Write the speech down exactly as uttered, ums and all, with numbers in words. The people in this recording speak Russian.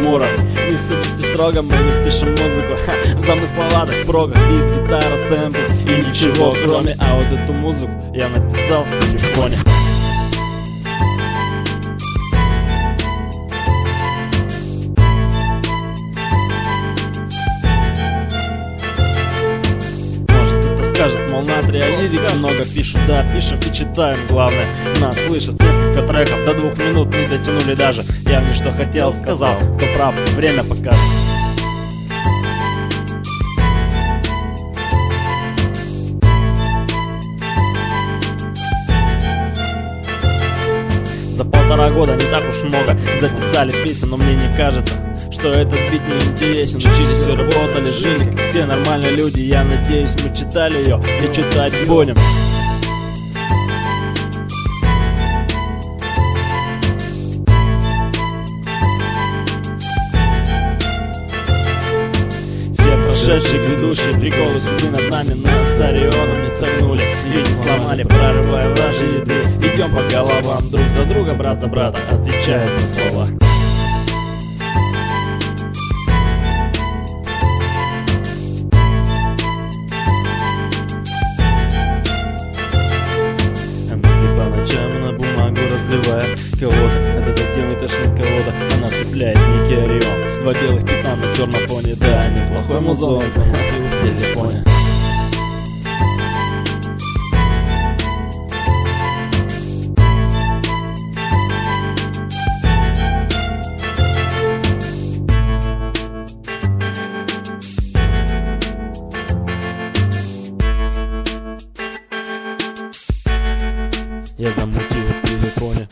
уровне. Не судите строго, мы не пишем музыку в замысловатых прогах, бит, гитара, сэмпл и ничего кроме. А вот эту музыку я написал в телефоне. Скажет, мол, натрия лирики много пишут, да, пишем и читаем, главное, нас слышат. Несколько треков до двух минут не дотянули даже. Я мне что хотел, сказал, кто прав, время покажет. За полтора года не так уж много записали песен, но мне не кажется, что этот бит не интересен. Учились и работали, жили как все нормальные люди. Я надеюсь, мы читали ее и читать будем. Все прошедшие, грядущие приколы судьбы над нами нас орионом не согнули и не сломали, прорывая вражьи ряды. Идем по головам друг за друга, брат за брата, отвечая за слова. На бумагу разливая кого-то, это затем и тошнит кого-то. Она цепляет некий орион, два белых пятна на черном фоне. Да, неплохой музон, замутил в телефоне. Я замутил в телефоне.